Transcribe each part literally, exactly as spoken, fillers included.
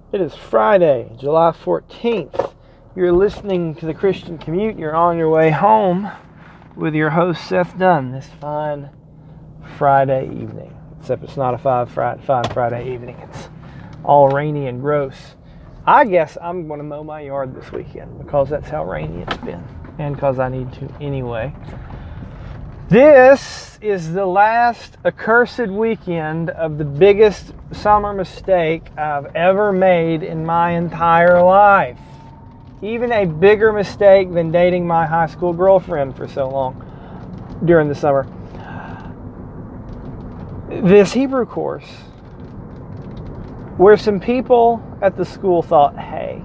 It is Friday, July fourteenth. You're listening to the Christian Commute. You're on your way home with your host, Seth Dunn, this fine Friday evening. Except it's not a fine Friday evening. It's all rainy and gross. I guess I'm going to mow my yard this weekend because that's how rainy it's been. And because I need to anyway. This is the last accursed weekend of the biggest summer mistake I've ever made in my entire life. Even a bigger mistake than dating my high school girlfriend for so long during the summer. This Hebrew course, where some people at the school thought, hey,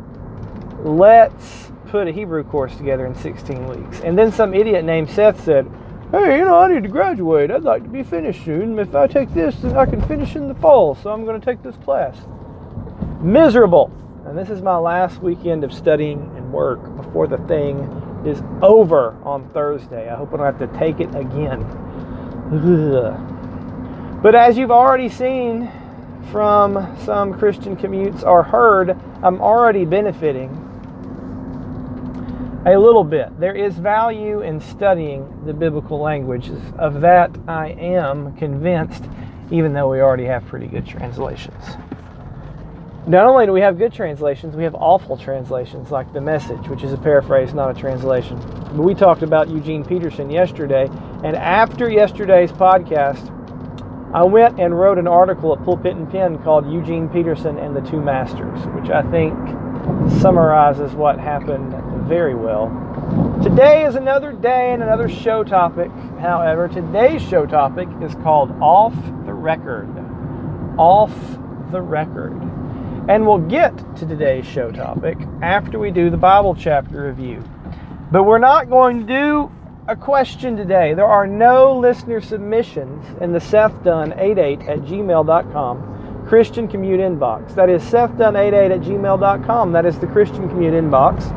let's put a Hebrew course together in sixteen weeks. And then some idiot named Seth said, hey, you know, I need to graduate. I'd like to be finished soon. If I take this, then I can finish in the fall. So I'm going to take this class. Miserable. And this is my last weekend of studying and work before the thing is over on Thursday. I hope I don't have to take it again. Ugh. But as you've already seen from some Christian commutes or heard, I'm already benefiting a little bit. There is value in studying the biblical languages. Of that I am convinced, even though we already have pretty good translations. Not only do we have good translations, we have awful translations, like The Message, which is a paraphrase, not a translation. But we talked about Eugene Peterson yesterday, and after yesterday's podcast, I went and wrote an article at Pulpit and Pen called Eugene Peterson and the Two Masters, which I think summarizes what happened very well. Today is another day and another show topic. However, today's show topic is called Off the Record. Off the Record. And we'll get to today's show topic after we do the Bible chapter review. But we're not going to do a question today. There are no listener submissions in the Seth Dunn eighty-eight at gmail dot com Christian Commute inbox. That is Seth Dunn eighty-eight at gmail dot com. That is the Christian Commute inbox.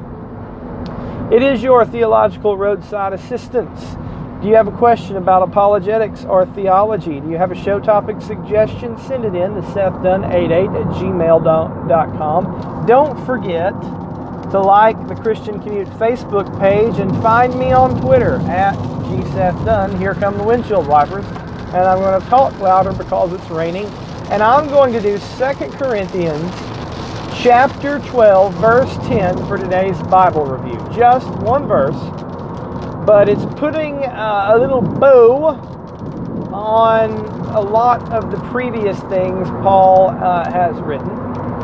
It is your theological roadside assistance. Do you have a question about apologetics or theology? Do you have a show topic suggestion? Send it in to Seth Dunn eighty-eight at gmail dot com. Don't forget to like the Christian Commute Facebook page and find me on Twitter at G Seth Dunn. Here come the windshield wipers. And I'm going to talk louder because it's raining. And I'm going to do Second Corinthians chapter twelve, verse ten for today's Bible review. Just one verse, but it's putting uh, a little bow on a lot of the previous things Paul uh, has written.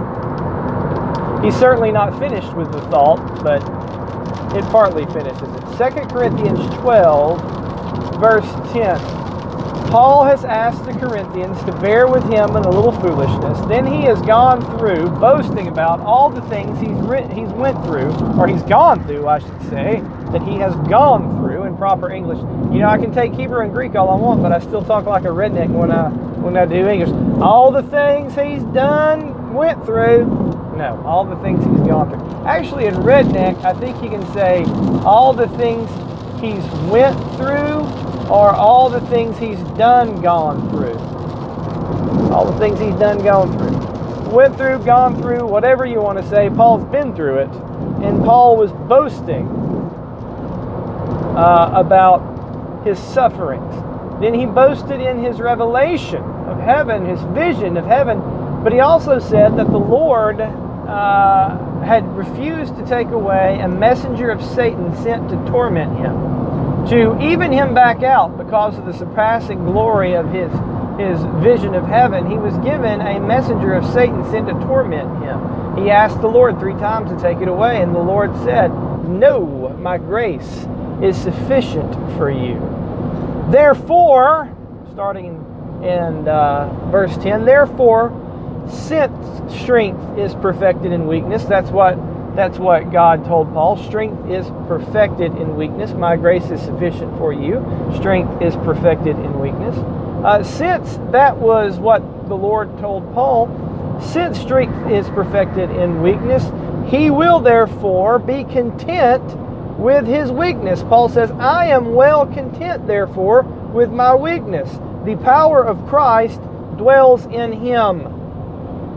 He's certainly not finished with the thought, but it partly finishes it. Second Corinthians twelve, verse ten. Paul has asked the Corinthians to bear with him in a little foolishness. Then he has gone through, boasting about all the things he's writ- he's went through, or he's gone through, I should say, that he has gone through in proper English. You know, I can take Hebrew and Greek all I want, but I still talk like a redneck when I when I do English. All the things he's done, went through. No, all the things he's gone through. Actually, in redneck, I think you can say all the things he's went through, or all the things he's done gone through. All the things he's done gone through. Went through, gone through, whatever you want to say. Paul's been through it. And Paul was boasting uh, about his sufferings. Then he boasted in his revelation of heaven, his vision of heaven. But he also said that the Lord uh, had refused to take away a messenger of Satan sent to torment him, to even him back out because of the surpassing glory of his, his vision of heaven. He was given a messenger of Satan sent to torment him. He asked the Lord three times to take it away, and the Lord said, no, my grace is sufficient for you. Therefore, starting in, in uh, verse ten, therefore, since strength is perfected in weakness, that's what That's what God told Paul. Strength is perfected in weakness. My grace is sufficient for you. Strength is perfected in weakness. Uh, since that was what the Lord told Paul, since strength is perfected in weakness, he will therefore be content with his weakness. Paul says, I am well content, therefore, with my weakness. The power of Christ dwells in him.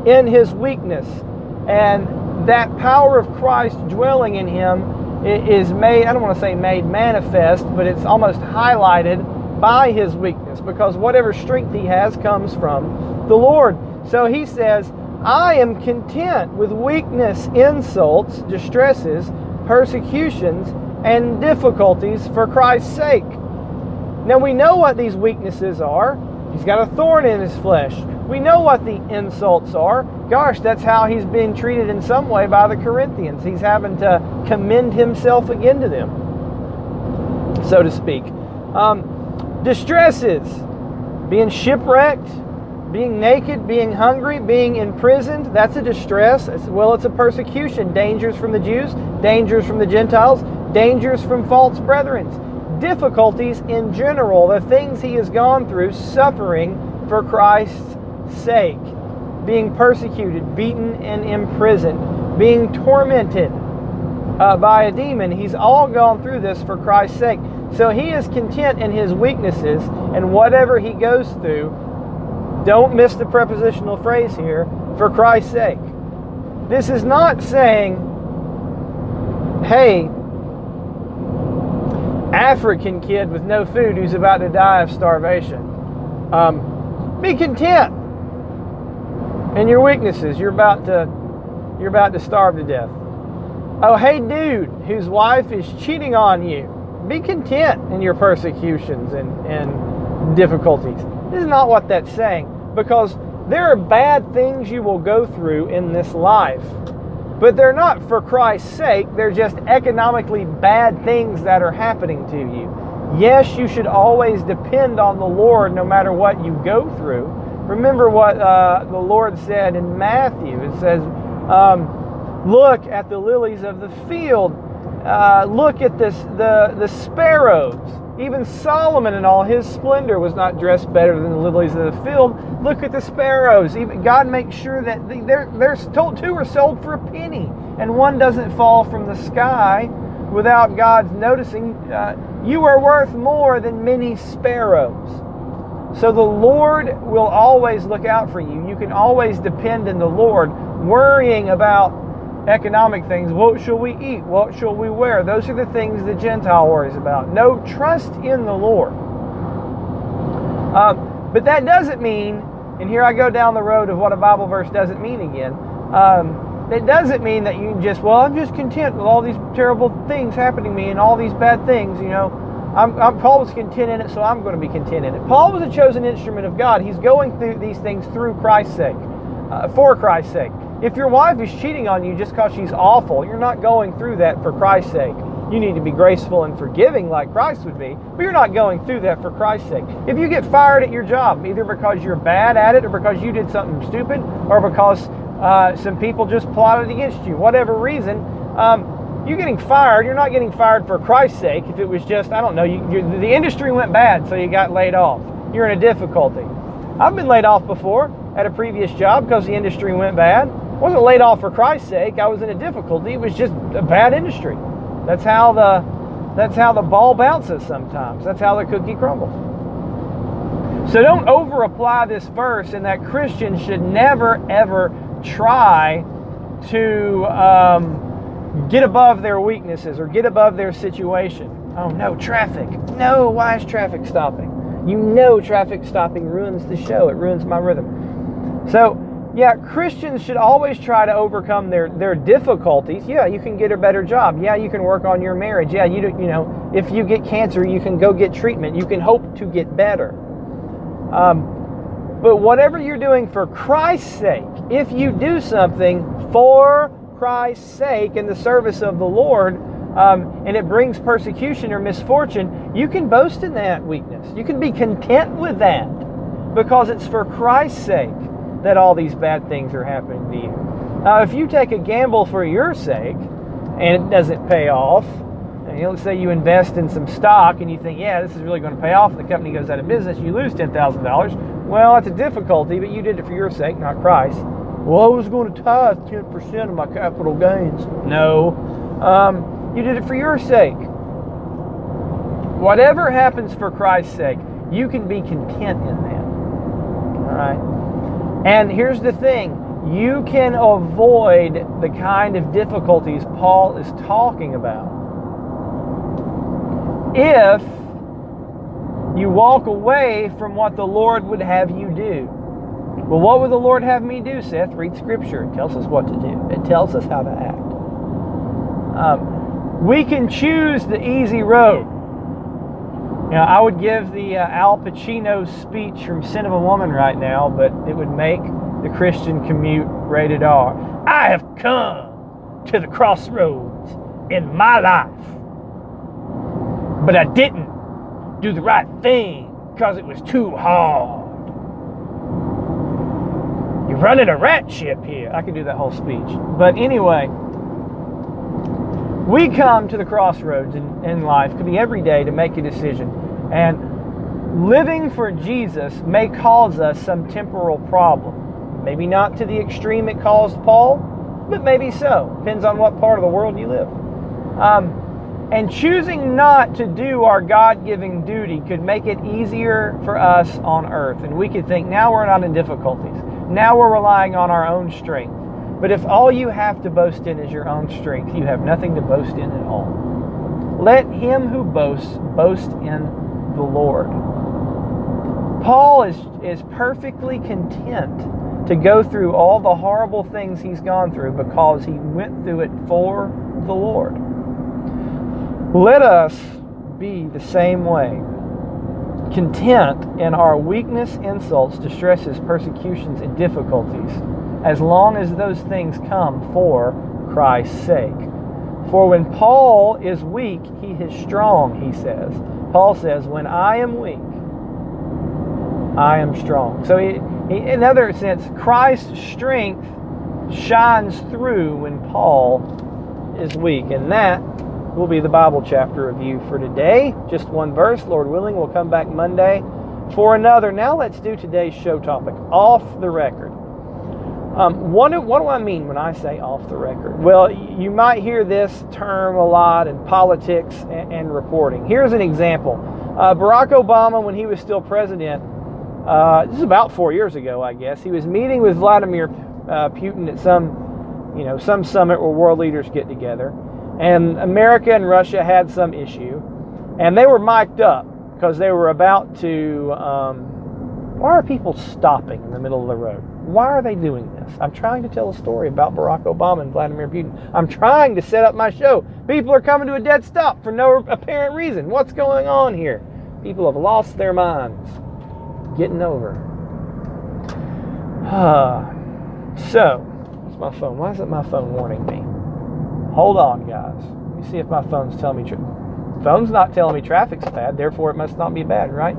in his weakness. And that power of Christ dwelling in him is made, I don't want to say made manifest, but it's almost highlighted by his weakness, because whatever strength he has comes from the Lord. So he says, I am content with weakness, insults, distresses, persecutions, and difficulties for Christ's sake. Now we know what these weaknesses are. He's got a thorn in his flesh. We know what the insults are. Gosh, that's how he's being treated in some way by the Corinthians. He's having to commend himself again to them, so to speak. Um, distresses, being shipwrecked, being naked, being hungry, being imprisoned, that's a distress. As well, it's a persecution. Dangers from the Jews, dangers from the Gentiles, dangers from false brethren. Difficulties in general, the things he has gone through, suffering for Christ's sake, being persecuted, beaten, and imprisoned, being tormented uh, by a demon. He's all gone through this for Christ's sake. So he is content in his weaknesses, and whatever he goes through, don't miss the prepositional phrase here, for Christ's sake. This is not saying, hey, African kid with no food who's about to die of starvation. Um, be content in your weaknesses. You're about to you're about to starve to death. Oh, hey dude whose wife is cheating on you. Be content in your persecutions and, and difficulties. This is not what that's saying, because there are bad things you will go through in this life. But they're not for Christ's sake. They're just economically bad things that are happening to you. Yes, you should always depend on the Lord no matter what you go through. Remember what uh, the Lord said in Matthew. It says, um, look at the lilies of the field. Uh, look at this, the, the sparrows. Even Solomon in all his splendor was not dressed better than the lilies of the field. Look at the sparrows. Even God makes sure that they're, they're told, two are sold for a penny, and one doesn't fall from the sky without God's noticing. Uh, you are worth more than many sparrows. So the Lord will always look out for you. You can always depend in the Lord. Worrying about economic things, what shall we eat, what shall we wear, those are the things the Gentile worries about. No, trust in the Lord. Um, but that doesn't mean, and here I go down the road of what a Bible verse doesn't mean again. Um, it doesn't mean that you just, well, I'm just content with all these terrible things happening to me and all these bad things, you know. I'm, I'm, Paul was content in it, so I'm going to be content in it. Paul was a chosen instrument of God. He's going through these things through Christ's sake, uh, for Christ's sake. If your wife is cheating on you just because she's awful, you're not going through that for Christ's sake. You need to be graceful and forgiving like Christ would be, but you're not going through that for Christ's sake. If you get fired at your job, either because you're bad at it or because you did something stupid or because uh, some people just plotted against you, whatever reason, um, you're getting fired. You're not getting fired for Christ's sake. If it was just, I don't know, you, the industry went bad, so you got laid off. You're in a difficulty. I've been laid off before at a previous job because the industry went bad. I wasn't laid off for Christ's sake. I was in a difficulty. It was just a bad industry. That's how the that's how the ball bounces sometimes. That's how the cookie crumbles. So don't over apply this verse in that Christians should never ever try to um, get above their weaknesses or get above their situation. Oh no, traffic. No, why is traffic stopping? You know traffic stopping ruins the show. It ruins my rhythm. So yeah, Christians should always try to overcome their, their difficulties. Yeah, you can get a better job. Yeah, you can work on your marriage. Yeah, you do, you know, if you get cancer, you can go get treatment. You can hope to get better. Um, but whatever you're doing for Christ's sake, if you do something for Christ's sake in the service of the Lord, um, and it brings persecution or misfortune, you can boast in that weakness. You can be content with that because it's for Christ's sake that all these bad things are happening to you. Now, if you take a gamble for your sake and it doesn't pay off, and let's say you invest in some stock and you think, yeah, this is really going to pay off, and the company goes out of business, you lose ten thousand dollars. Well, that's a difficulty, but you did it for your sake, not Christ. Well, I was going to tithe ten percent of my capital gains. No, um, you did it for your sake. Whatever happens for Christ's sake, you can be content in that. All right? And here's the thing, you can avoid the kind of difficulties Paul is talking about if you walk away from what the Lord would have you do. Well, what would the Lord have me do, Seth? Read Scripture. It tells us what to do. It tells us how to act. Um, we can choose the easy road. You know, I would give the uh, Al Pacino speech from Sin of a Woman right now, but it would make the Christian commute rated R. I have come to the crossroads in my life, but I didn't do the right thing because it was too hard. You're running a rat ship here. I could do that whole speech. But anyway, we come to the crossroads in, in life, could be every day, to make a decision. And living for Jesus may cause us some temporal problem. Maybe not to the extreme it caused Paul, but maybe so. Depends on what part of the world you live. Um, and choosing not to do our God-given duty could make it easier for us on earth. And we could think, now we're not in difficulties. Now we're relying on our own strength. But if all you have to boast in is your own strength, you have nothing to boast in at all. Let him who boasts, boast in the Lord. Paul is, is perfectly content to go through all the horrible things he's gone through because he went through it for the Lord. Let us be the same way, content in our weakness, insults, distresses, persecutions, and difficulties, as long as those things come for Christ's sake. For when Paul is weak, he is strong, he says. Paul says, when I am weak, I am strong. So he, he, in another sense, Christ's strength shines through when Paul is weak. And that will be the Bible chapter review for today. Just one verse. Lord willing, we'll come back Monday for another. Now let's do today's show topic, off the record. Um, what, do, what do I mean when I say off the record? Well, you might hear this term a lot in politics and, and reporting. Here's an example. Uh, Barack Obama, when he was still president, uh, this is about four years ago, I guess, he was meeting with Vladimir uh, Putin at some, you know, some summit where world leaders get together. And America and Russia had some issue, and they were mic'd up because they were about to, um, why are people stopping in the middle of the road? Why are they doing this? I'm trying to tell a story about Barack Obama and Vladimir Putin. I'm trying to set up my show. People are coming to a dead stop for no apparent reason. What's going on here? People have lost their minds. Getting over. So, what's my phone? Why isn't my phone warning me? Hold on, guys. Let me see if my phone's telling me. Tra- phone's not telling me traffic's bad, therefore it must not be bad, right?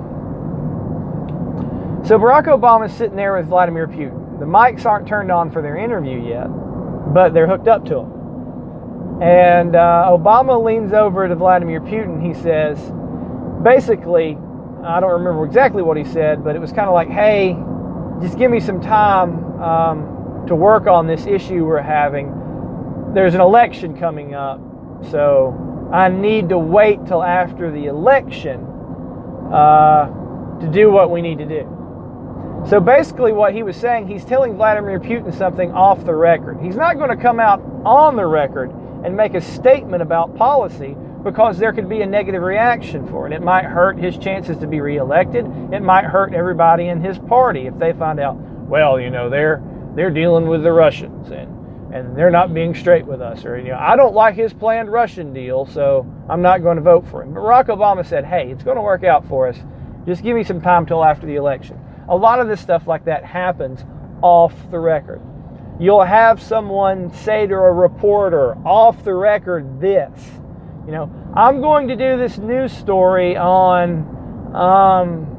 So Barack Obama's sitting there with Vladimir Putin. The mics aren't turned on for their interview yet, but they're hooked up to him. And uh, Obama leans over to Vladimir Putin. He says, basically, I don't remember exactly what he said, but it was kind of like, hey, just give me some time um, to work on this issue we're having. There's an election coming up, so I need to wait till after the election uh, to do what we need to do. So basically what he was saying, he's telling Vladimir Putin something off the record. He's not going to come out on the record and make a statement about policy because there could be a negative reaction for it. It might hurt his chances to be reelected. It might hurt everybody in his party if they find out, well, you know, they're they're dealing with the Russians and and they're not being straight with us, or, you know, I don't like his planned Russian deal, so I'm not going to vote for him. But Barack Obama said, hey, it's going to work out for us. Just give me some time till after the election. A lot of this stuff like that happens off the record. You'll have someone say to a reporter off the record this, you know, I'm going to do this news story on um,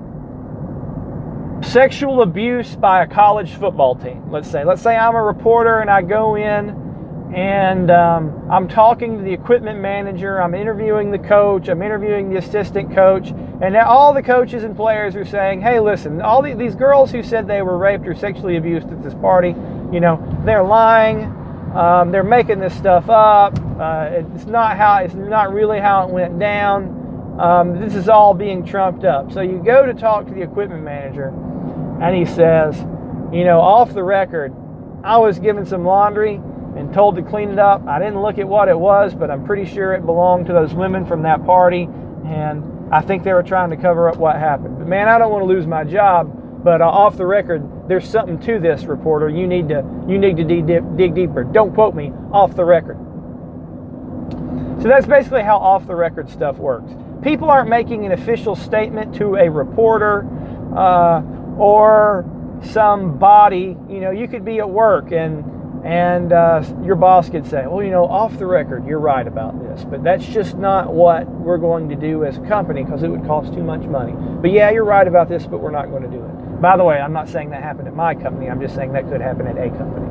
sexual abuse by a college football team, let's say. Let's say I'm a reporter and I go in and um, I'm talking to the equipment manager, I'm interviewing the coach, I'm interviewing the assistant coach, and all the coaches and players are saying, hey, listen, all the, these girls who said they were raped or sexually abused at this party, you know, they're lying, um, they're making this stuff up, uh, it's not how, it's not really how it went down, um, this is all being trumped up. So you go to talk to the equipment manager, and he says, you know, off the record, I was given some laundry and told to clean it up. I didn't look at what it was, but I'm pretty sure it belonged to those women from that party, and I think they were trying to cover up what happened. But man, I don't want to lose my job, but uh, off the record, there's something to this, reporter. You need to you need to dig, dig deeper. Don't quote me, off the record. So that's basically how off the record stuff works. People aren't making an official statement to a reporter uh, or somebody. You know, you could be at work and and uh, your boss could say, well, you know, off the record, you're right about this, but that's just not what we're going to do as a company because it would cost too much money. But yeah, you're right about this, but we're not going to do it. By the way, I'm not saying that happened at my company. I'm just saying that could happen at a company.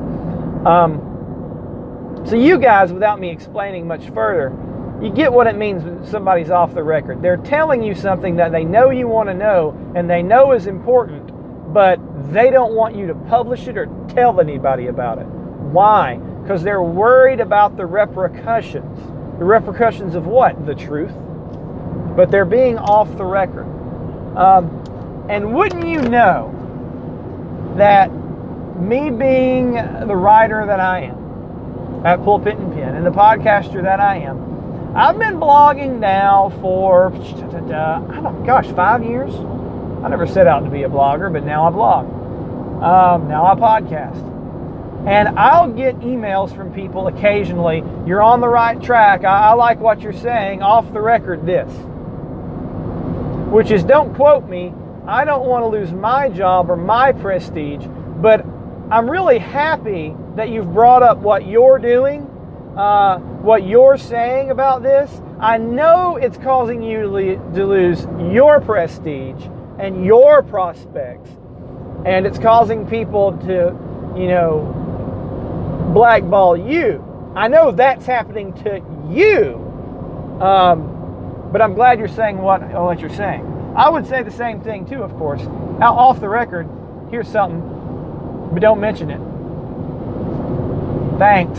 Um, so you guys, without me explaining much further, you get what it means when somebody's off the record. They're telling you something that they know you want to know and they know is important, but they don't want you to publish it or tell anybody about it. Why? Because they're worried about the repercussions. The repercussions of what? The truth. But they're being off the record. Um, and wouldn't you know that me being the writer that I am at Pulpit and Pen and the podcaster that I am, I've been blogging now for, I don't, gosh, five years? I never set out to be a blogger, but now I blog. Um, now I podcast. And I'll get emails from people occasionally, you're on the right track, I, I like what you're saying, off the record this. Which is, don't quote me, I don't want to lose my job or my prestige, but I'm really happy that you've brought up what you're doing, uh, what you're saying about this. I know it's causing you to, le- to lose your prestige and your prospects, and it's causing people to, you know, blackball you. I know that's happening to you, um, but I'm glad you're saying what, what you're saying. I would say the same thing too, of course. Now, off the record, here's something, but don't mention it. Thanks.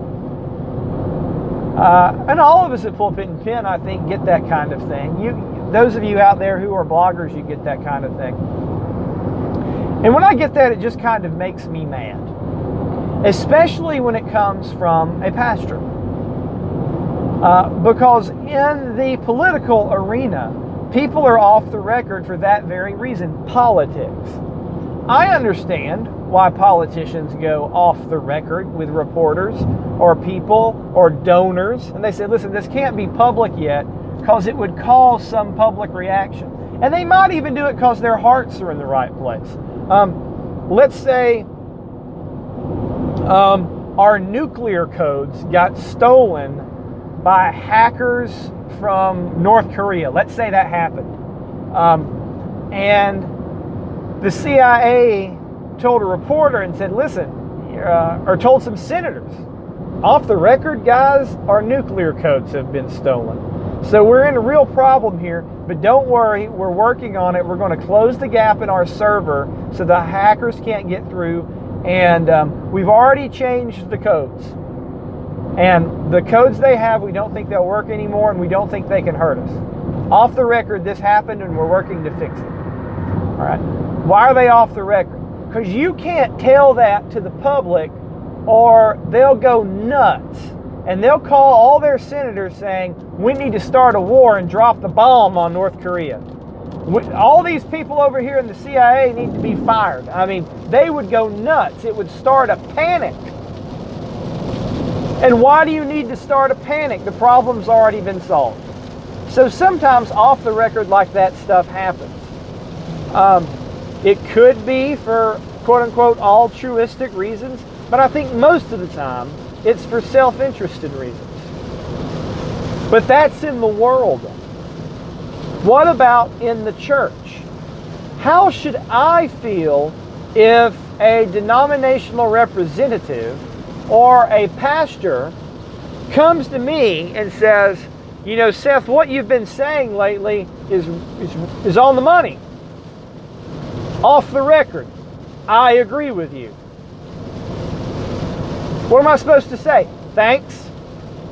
Uh, and all of us at Pulpit and Pen, I think, get that kind of thing. You, those of you out there who are bloggers, you get that kind of thing. And when I get that, it just kind of makes me mad. Especially when it comes from a pastor. Uh, because in the political arena, people are off the record for that very reason, politics. I understand why politicians go off the record with reporters or people or donors, and they say, listen, this can't be public yet because it would cause some public reaction. And they might even do it because their hearts are in the right place. Um, let's say Um, our nuclear codes got stolen by hackers from North Korea. Let's say that happened. Um, and the C I A told a reporter and said, listen, uh, or told some senators, off the record, guys, our nuclear codes have been stolen. So we're in a real problem here, but don't worry, we're working on it. We're going to close the gap in our server so the hackers can't get through. And um, we've already changed the codes. And the codes they have, we don't think they'll work anymore, and we don't think they can hurt us. Off the record, this happened, and we're working to fix it. All right. Why are they off the record? Because you can't tell that to the public, or they'll go nuts. And they'll call all their senators saying, we need to start a war and drop the bomb on North Korea. All these people over here in the C I A need to be fired. I mean, they would go nuts. It would start a panic. And why do you need to start a panic? The problem's already been solved. So sometimes off the record like that stuff happens. Um, it could be for quote-unquote altruistic reasons, but I think most of the time it's for self-interested reasons. But that's in the world. What about in the church? How should I feel if a denominational representative or a pastor comes to me and says, you know, Seth, what you've been saying lately is, is, is on the money. Off the record. I agree with you. What am I supposed to say? Thanks.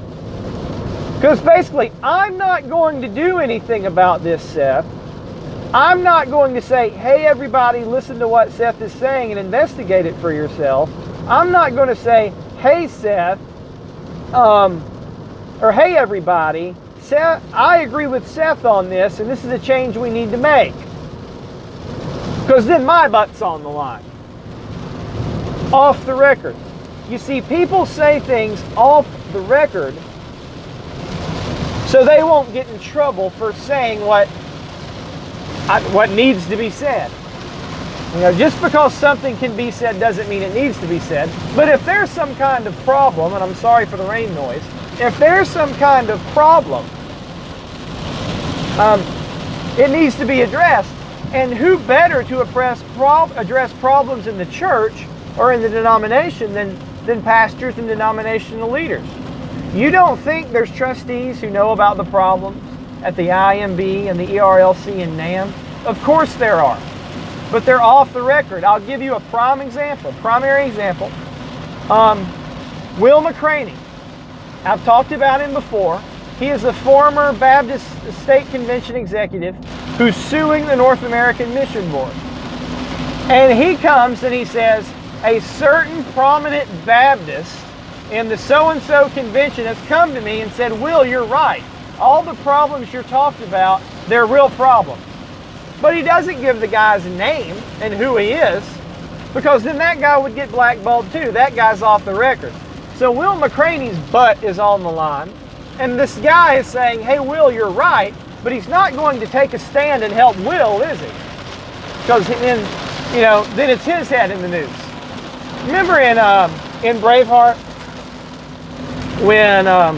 Because basically, I'm not going to do anything about this, Seth, I'm not going to say, hey, everybody, listen to what Seth is saying and investigate it for yourself. I'm not going to say, hey, Seth, um, or hey, everybody, Seth, I agree with Seth on this, and this is a change we need to make. Because then my butt's on the line. Off the record. You see, people say things off the record so they won't get in trouble for saying what what needs to be said. You know, just because something can be said doesn't mean it needs to be said. But if there's some kind of problem, and I'm sorry for the rain noise, if there's some kind of problem, um, it needs to be addressed. And who better to address, prob- address problems in the church or in the denomination than, than pastors and denominational leaders? You don't think there's trustees who know about the problems at the I M B and the E R L C and NAMB? Of course there are. But they're off the record. I'll give you a prime example, primary example. Um, Will McCraney. I've talked about him before. He is a former Baptist State Convention executive who's suing the North American Mission Board. And he comes and he says, a certain prominent Baptist in the so-and-so convention has come to me and said, Will, you're right. All the problems you're talking about, they're real problems. But he doesn't give the guy's name and who he is, because then that guy would get blackballed too. That guy's off the record. So Will McCraney's butt is on the line, and this guy is saying, hey, Will, you're right, but he's not going to take a stand and help Will, is he? Because then, you know, then it's his head in the news. Remember in um, in Braveheart when um,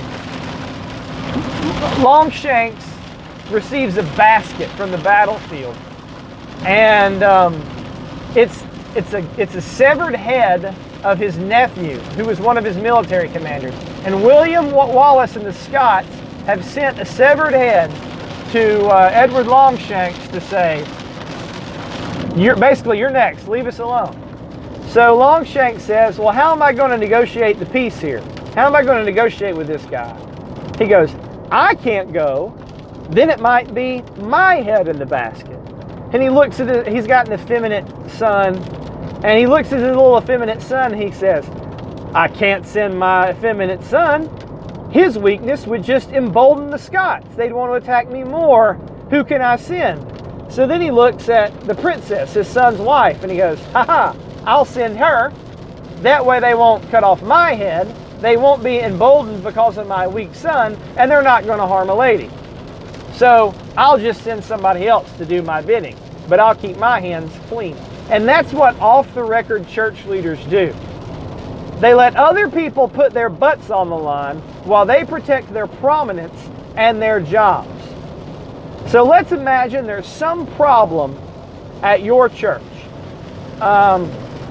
Longshanks receives a basket from the battlefield, and um, it's it's a it's a severed head of his nephew, who was one of his military commanders. And William Wallace and the Scots have sent a severed head to uh, Edward Longshanks to say, "You're basically you're next. Leave us alone." So Longshanks says, "Well, how am I going to negotiate the peace here? How am I going to negotiate with this guy?" He goes, "I can't go. Then it might be my head in the basket." And he looks at it, he's got an effeminate son, and he looks at his little effeminate son, and he says, "I can't send my effeminate son. His weakness would just embolden the Scots. They'd want to attack me more. Who can I send?" So then he looks at the princess, his son's wife, and he goes, "Ha ha, I'll send her. That way they won't cut off my head. They won't be emboldened because of my weak son, and they're not going to harm a lady. So I'll just send somebody else to do my bidding, but I'll keep my hands clean." And that's what off-the-record church leaders do. They let other people put their butts on the line while they protect their prominence and their jobs. So let's imagine there's some problem at your church. Um,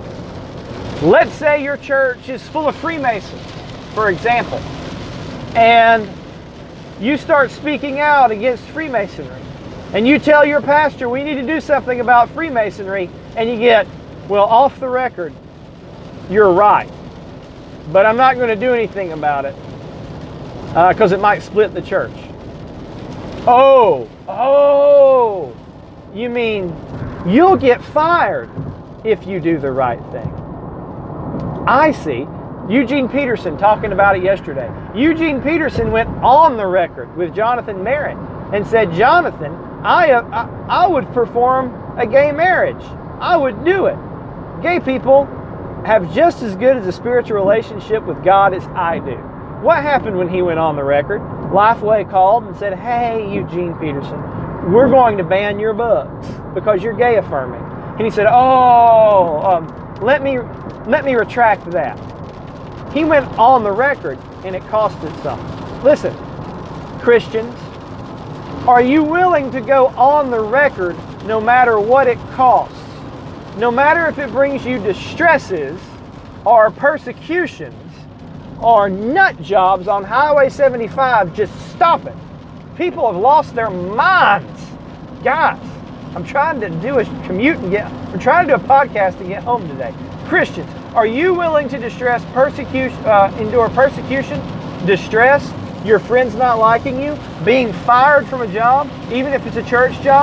let's say your church is full of Freemasons, for example, and you start speaking out against Freemasonry, and you tell your pastor, we need to do something about Freemasonry, and you get, well, off the record, you're right, but I'm not going to do anything about it because uh, it might split the church. Oh, oh, you mean you'll get fired if you do the right thing. I see. Eugene Peterson talking about it yesterday. Eugene Peterson went on the record with Jonathan Merritt and said, Jonathan, I, uh, I, I would perform a gay marriage. I would do it. Gay people have just as good as a spiritual relationship with God as I do. What happened when he went on the record? Lifeway called and said, hey, Eugene Peterson, we're going to ban your books because you're gay affirming. And he said, oh, um, let me let me retract that. He went on the record, and it cost him something. Listen, Christians, are you willing to go on the record no matter what it costs? No matter if it brings you distresses or persecutions or nut jobs on Highway seventy-five, just stop it. People have lost their minds. Guys, I'm trying to do a commute and get, I'm trying to do a podcast to get home today. Christians, are you willing to distress, persecution, uh, endure persecution, distress, your friends not liking you, being fired from a job, even if it's a church job,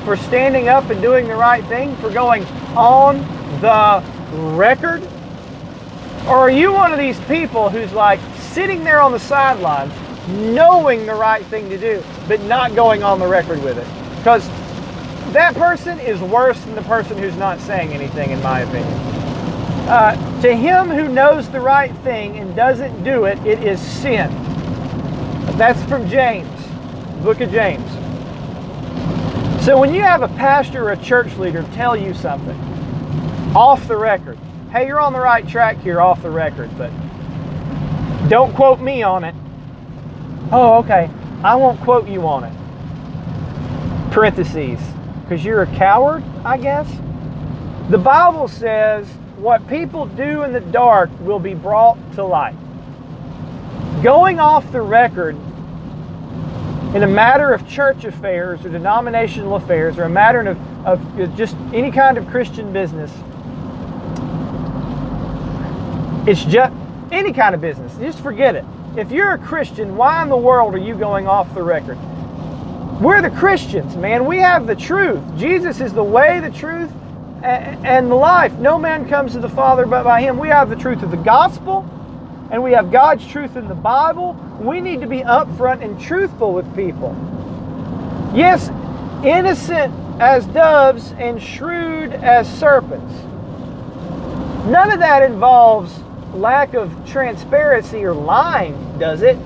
for standing up and doing the right thing, for going on the record? Or are you one of these people who's like sitting there on the sidelines, knowing the right thing to do, but not going on the record with it? Because that person is worse than the person who's not saying anything, in my opinion. Uh, to him who knows the right thing and doesn't do it, it is sin. That's from James, book of James. So when you have a pastor or a church leader tell you something off the record, hey, you're on the right track here off the record, but don't quote me on it. Oh, okay. I won't quote you on it. Parentheses. Because you're a coward, I guess. The Bible says what people do in the dark will be brought to light. Going off the record in a matter of church affairs or denominational affairs or a matter of, of just any kind of Christian business, it's just any kind of business. Just forget it. If you're a Christian, why in the world are you going off the record? We're the Christians, man. We have the truth. Jesus is the way, the truth, and the life. No man comes to the Father but by Him. We have the truth of the gospel, and we have God's truth in the Bible. We need to be upfront and truthful with people. Yes, innocent as doves and shrewd as serpents. None of that involves lack of transparency or lying, does it?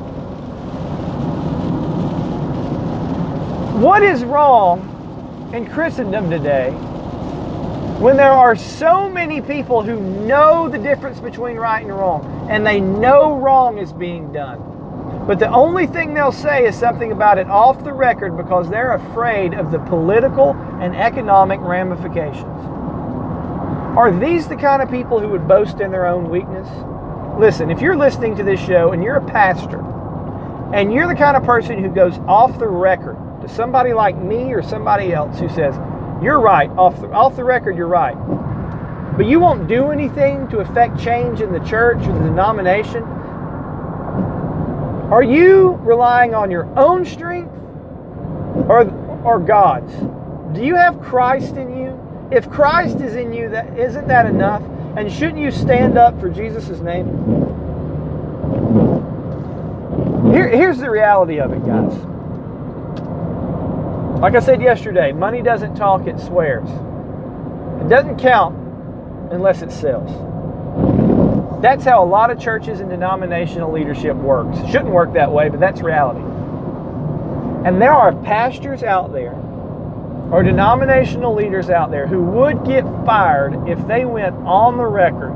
What is wrong in Christendom today when there are so many people who know the difference between right and wrong, and they know wrong is being done, but the only thing they'll say is something about it off the record because they're afraid of the political and economic ramifications? Are these the kind of people who would boast in their own weakness? Listen, if you're listening to this show and you're a pastor, and you're the kind of person who goes off the record to somebody like me or somebody else who says, you're right, off the, off the record, you're right, but you won't do anything to affect change in the church or the denomination, are you relying on your own strength or, or God's? Do you have Christ in you? If Christ is in you, that isn't that enough? And shouldn't you stand up for Jesus' name? Here, here's the reality of it, guys. Like I said yesterday, money doesn't talk, it swears. It doesn't count unless it sells. That's how a lot of churches and denominational leadership works. It shouldn't work that way, but that's reality. And there are pastors out there or denominational leaders out there who would get fired if they went on the record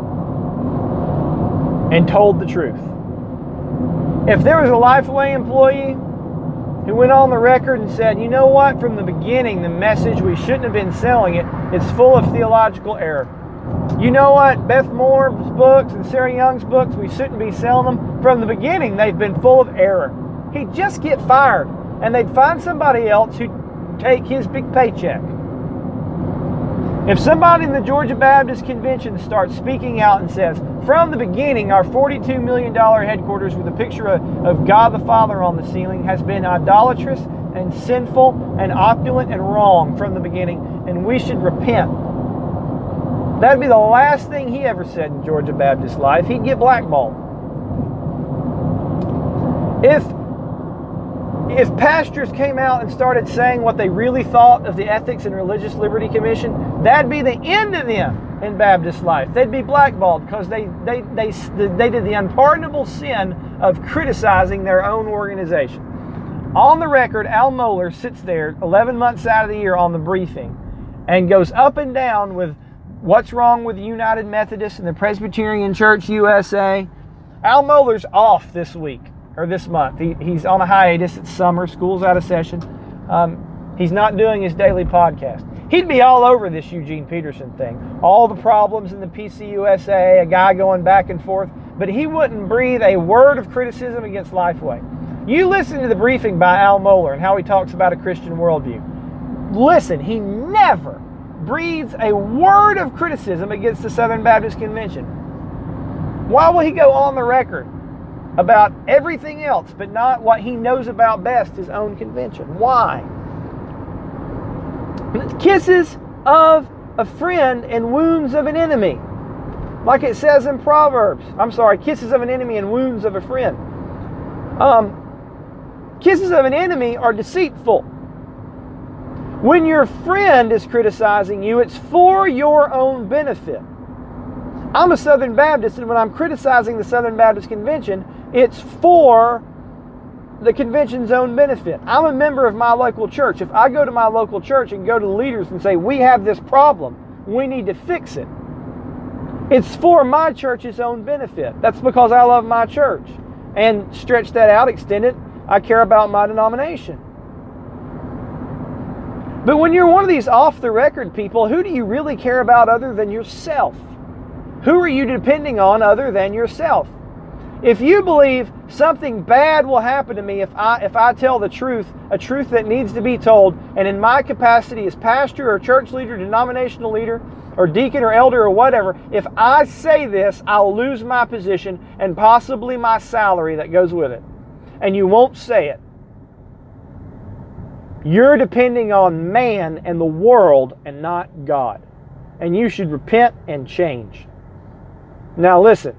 and told the truth. If there was a Lifeway employee who went on the record and said, you know what, from the beginning, the message, we shouldn't have been selling it, it's full of theological error. You know what, Beth Moore's books and Sarah Young's books, we shouldn't be selling them. From the beginning, they've been full of error. He'd just get fired, and they'd find somebody else who'd take his big paycheck. If somebody in the Georgia Baptist Convention starts speaking out and says, from the beginning, our forty-two million dollars headquarters with a picture of, of God the Father on the ceiling has been idolatrous and sinful and opulent and wrong from the beginning, and we should repent. That'd be the last thing he ever said in Georgia Baptist life. He'd get blackballed. If If pastors came out and started saying what they really thought of the Ethics and Religious Liberty Commission, that'd be the end of them in Baptist life. They'd be blackballed because they, they, they, they did the unpardonable sin of criticizing their own organization. On the record, Al Mohler sits there eleven months out of the year on the briefing and goes up and down with what's wrong with the United Methodist and the Presbyterian Church U S A. Al Mohler's off this week. Or this month. He, he's on a hiatus. It's summer. School's out of session. Um, he's not doing his daily podcast. He'd be all over this Eugene Peterson thing. All the problems in the P C U S A, a guy going back and forth. But he wouldn't breathe a word of criticism against Lifeway. You listen to the briefing by Al Mohler and how he talks about a Christian worldview. Listen, he never breathes a word of criticism against the Southern Baptist Convention. Why will he go on the record about everything else, but not what he knows about best, his own convention? Why? Kisses of a friend and wounds of an enemy. Like it says in Proverbs. I'm sorry, kisses of an enemy and wounds of a friend. Um, kisses of an enemy are deceitful. When your friend is criticizing you, it's for your own benefit. I'm a Southern Baptist, and when I'm criticizing the Southern Baptist Convention, it's for the convention's own benefit. I'm a member of my local church. If I go to my local church and go to the leaders and say, we have this problem, we need to fix it, it's for my church's own benefit. That's because I love my church. And stretch that out, extend it, I care about my denomination. But when you're one of these off-the-record people, who do you really care about other than yourself? Who are you depending on other than yourself? If you believe something bad will happen to me if I if I tell the truth, a truth that needs to be told, and in my capacity as pastor or church leader, denominational leader, or deacon or elder or whatever, if I say this, I'll lose my position and possibly my salary that goes with it. And you won't say it. You're depending on man and the world and not God. And you should repent and change. Now listen.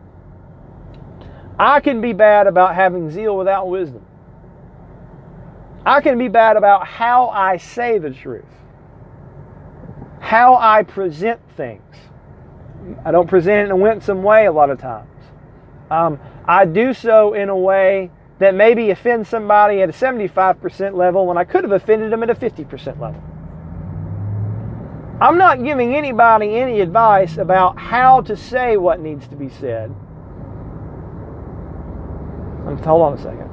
I can be bad about having zeal without wisdom. I can be bad about how I say the truth. How I present things. I don't present it in a winsome way a lot of times. Um, I do so in a way that maybe offends somebody at a seventy-five percent level when I could have offended them at a fifty percent level. I'm not giving anybody any advice about how to say what needs to be said. Hold on a second.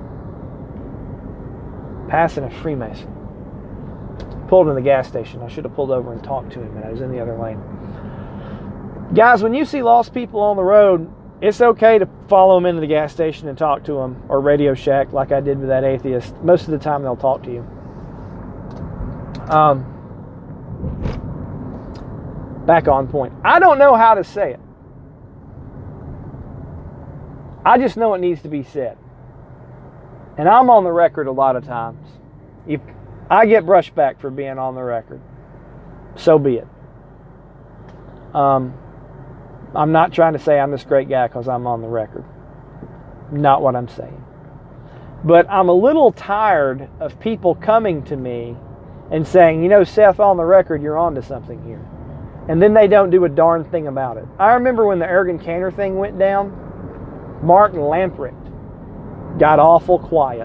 Passing a Freemason. Pulled in the gas station. I should have pulled over and talked to him, and I was in the other lane. Guys, when you see lost people on the road, it's okay to follow them into the gas station and talk to them, or Radio Shack like I did with that atheist. Most of the time they'll talk to you. Um, back on point. I don't know how to say it. I just know it needs to be said. And I'm on the record a lot of times. If I get brushed back for being on the record, so be it. Um, I'm not trying to say I'm this great guy because I'm on the record. Not what I'm saying. But I'm a little tired of people coming to me and saying, you know, Seth, on the record, you're onto something here. And then they don't do a darn thing about it. I remember when the Ergen Cantor thing went down, Mark Lamprecht got awful quiet.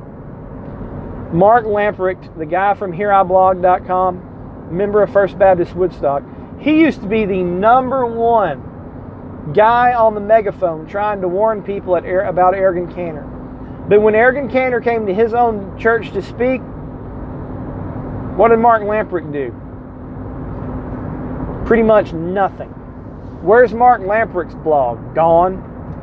Mark Lamprecht, the guy from here I blog dot com, member of First Baptist Woodstock, he used to be the number one guy on the megaphone trying to warn people at, about Ergen Cantor. But when Ergen Cantor came to his own church to speak, what did Mark Lamprecht do? Pretty much nothing. Where's Mark Lamprecht's blog? Gone.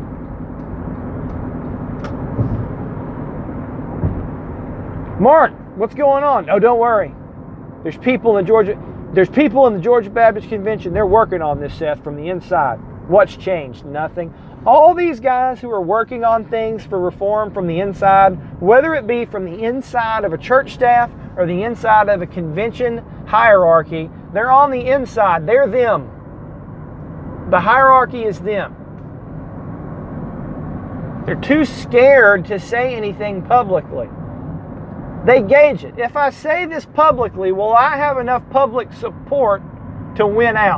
Mark, what's going on? Oh, don't worry. There's people in the Georgia, there's people in the Georgia Baptist Convention. They're working on this, Seth, from the inside. What's changed? Nothing. All these guys who are working on things for reform from the inside, whether it be from the inside of a church staff or the inside of a convention hierarchy, they're on the inside. They're them. The hierarchy is them. They're too scared to say anything publicly. They gauge it. If I say this publicly, will I have enough public support to win out?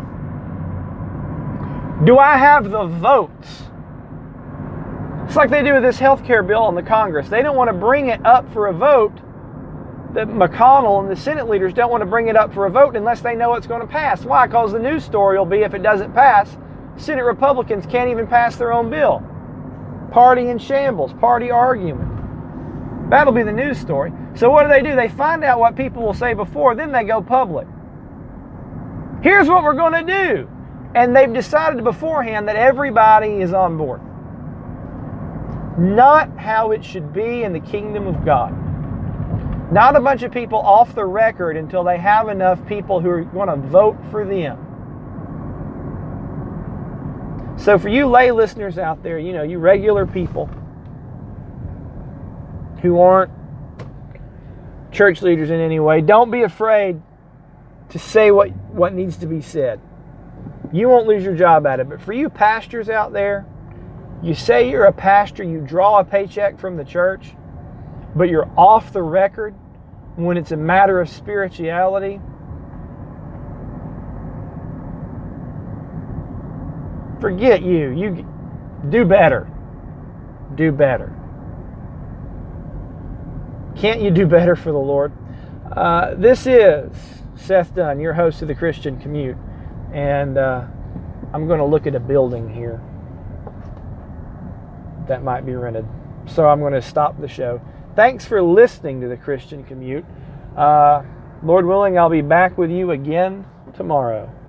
Do I have the votes? It's like they do with this health care bill in the Congress. They don't want to bring it up for a vote. That McConnell and the Senate leaders don't want to bring it up for a vote unless they know it's going to pass. Why? Because the news story will be if it doesn't pass, Senate Republicans can't even pass their own bill. Party in shambles, party argument. That'll be the news story. So what do they do? They find out what people will say before, then they go public. Here's what we're going to do. And they've decided beforehand that everybody is on board. Not how it should be in the kingdom of God. Not a bunch of people off the record until they have enough people who are going to vote for them. So for you lay listeners out there, you know, you regular people who aren't church leaders in any way, don't be afraid to say what, what needs to be said. You won't lose your job at it. But for you pastors out there, you say you're a pastor, you draw a paycheck from the church, but you're off the record when it's a matter of spirituality. Forget you. You do better. Do better. Can't you do better for the Lord? Uh, this is Seth Dunn, your host of the Christian Commute, and uh, I'm going to look at a building here that might be rented. So I'm going to stop the show. Thanks for listening to the Christian Commute. Uh, Lord willing, I'll be back with you again tomorrow.